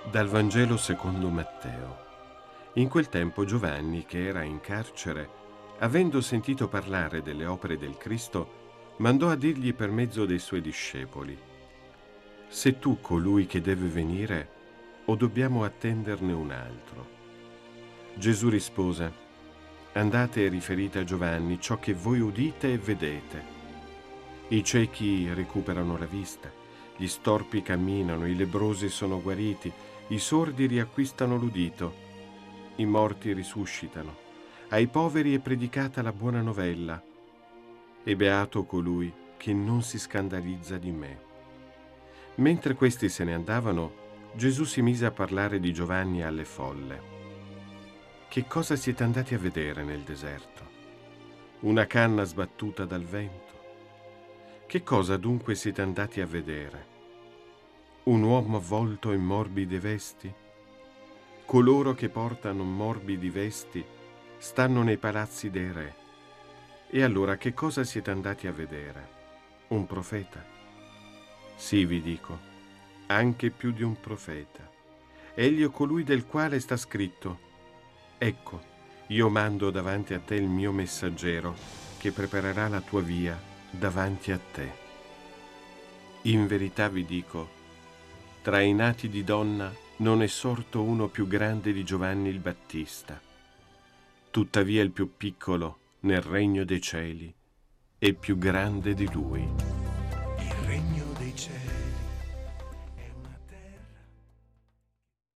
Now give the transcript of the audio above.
Dal Vangelo secondo Matteo. In quel tempo Giovanni, che era in carcere, avendo sentito parlare delle opere del Cristo, mandò a dirgli per mezzo dei suoi discepoli: «Sei tu colui che deve venire, o dobbiamo attenderne un altro?» Gesù rispose: «Andate e riferite a Giovanni ciò che voi udite e vedete. I ciechi recuperano la vista, gli storpi camminano, i lebbrosi sono guariti, i sordi riacquistano l'udito, i morti risuscitano, ai poveri è predicata la buona novella, e beato colui che non si scandalizza di me». Mentre questi se ne andavano, Gesù si mise a parlare di Giovanni alle folle. «Che cosa siete andati a vedere nel deserto? Una canna sbattuta dal vento? Che cosa dunque siete andati a vedere? Un uomo avvolto in morbide vesti? Coloro che portano morbidi vesti stanno nei palazzi dei re. E allora che cosa siete andati a vedere? Un profeta? Sì, vi dico, anche più di un profeta. Egli è colui del quale sta scritto: «Ecco, io mando davanti a te il mio messaggero, che preparerà la tua via davanti a te». In verità vi dico, tra i nati di donna non è sorto uno più grande di Giovanni il Battista. Tuttavia il più piccolo nel regno dei cieli è più grande di lui.